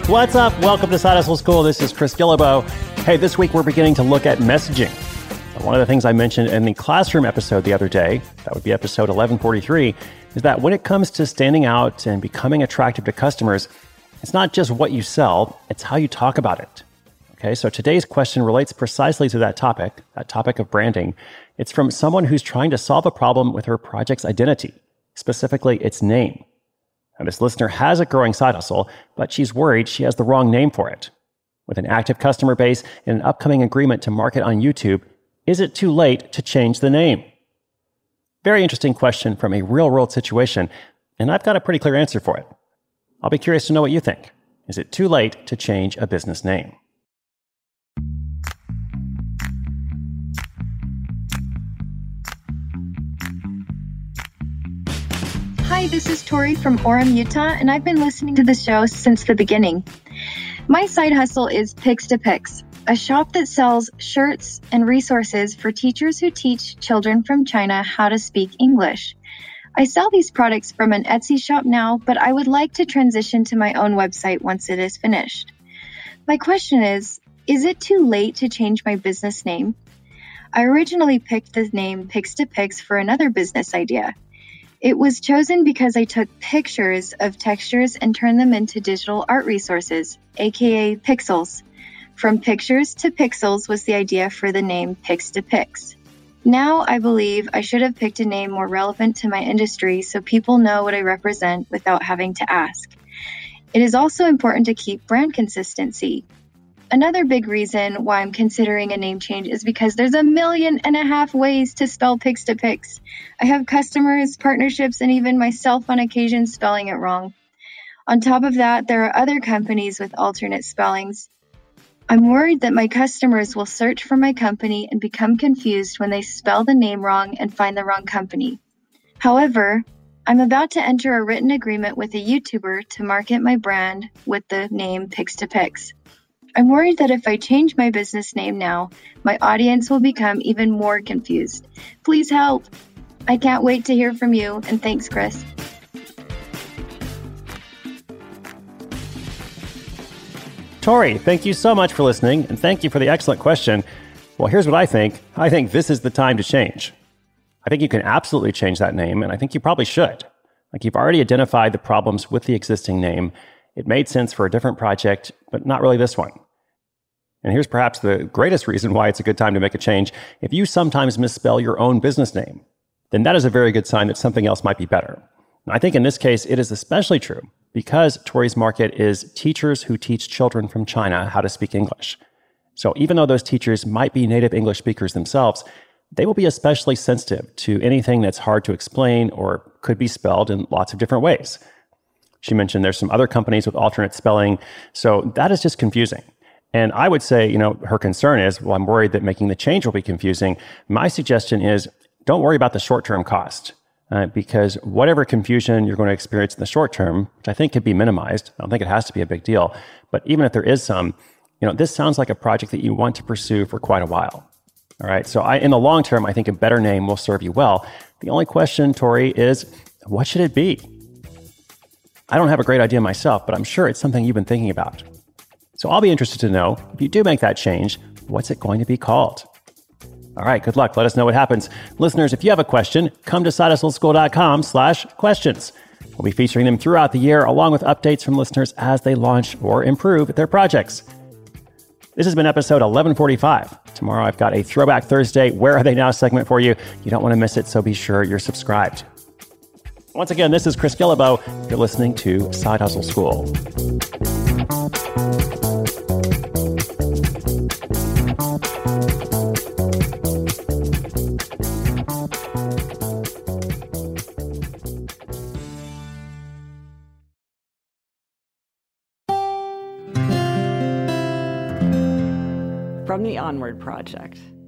What's up? Welcome to Side Hustle School. This is Chris Guillebeau. Hey, this week we're beginning to look at messaging. One of the things I mentioned in the classroom episode the other day, that would be episode 1143, is that when it comes to standing out and becoming attractive to customers, it's not just what you sell, it's how you talk about it. Okay, so today's question relates precisely to that topic of branding. It's from someone who's trying to solve a problem with her project's identity, specifically its name. Now, this listener has a growing side hustle, but she's worried she has the wrong name for it. With an active customer base and an upcoming agreement to market on YouTube, is it too late to change the name? Very interesting question from a real-world situation, and I've got a pretty clear answer for it. I'll be curious to know what you think. Is it too late to change a business name? Hi, this is Tori from Orem, Utah, and I've been listening to the show since the beginning. My side hustle is Pix2Pix, a shop that sells shirts and resources for teachers who teach children from China how to speak English. I sell these products from an Etsy shop now, but I would like to transition to my own website once it is finished. My question is it too late to change my business name? I originally picked the name Pix2Pix for another business idea. It was chosen because I took pictures of textures and turned them into digital art resources, aka pixels. From pictures to pixels was the idea for the name Pix2Pix. Now I believe I should have picked a name more relevant to my industry so people know what I represent without having to ask. It is also important to keep brand consistency. Another big reason why I'm considering a name change is because there's 1.5 million ways to spell Pix2Pix. I have customers, partnerships, and even myself on occasion spelling it wrong. On top of that, there are other companies with alternate spellings. I'm worried that my customers will search for my company and become confused when they spell the name wrong and find the wrong company. However, I'm about to enter a written agreement with a YouTuber to market my brand with the name Pix2Pix. I'm worried that if I change my business name now, my audience will become even more confused. Please help. I can't wait to hear from you, and thanks, Chris. Tori, thank you so much for listening, and thank you for the excellent question. Well, here's what I think. I think this is the time to change. I think you can absolutely change that name, and I think you probably should. Like, you've already identified the problems with the existing name. It made sense for a different project, but not really this one. And here's perhaps the greatest reason why it's a good time to make a change. If you sometimes misspell your own business name, then that is a very good sign that something else might be better. And I think in this case, it is especially true because Tori's market is teachers who teach children from China how to speak English. So even though those teachers might be native English speakers themselves, they will be especially sensitive to anything that's hard to explain or could be spelled in lots of different ways. She mentioned there's some other companies with alternate spelling, so that is just confusing. And I would say, her concern is, well, I'm worried that making the change will be confusing. My suggestion is, don't worry about the short-term cost, because whatever confusion you're going to experience in the short term, which I think could be minimized, I don't think it has to be a big deal, but even if there is some, this sounds like a project that you want to pursue for quite a while. All right, so in the long term, I think a better name will serve you well. The only question, Tori, is what should it be? I don't have a great idea myself, but I'm sure it's something you've been thinking about. So I'll be interested to know, if you do make that change, what's it going to be called? All right, good luck. Let us know what happens. Listeners, if you have a question, come to sidehustleschool.com/questions. We'll be featuring them throughout the year, along with updates from listeners as they launch or improve their projects. This has been episode 1145. Tomorrow I've got a Throwback Thursday Where Are They Now segment for you. You don't want to miss it, so be sure you're subscribed. Once again, this is Chris Guillebeau. You're listening to Side Hustle School. From the Onward Project.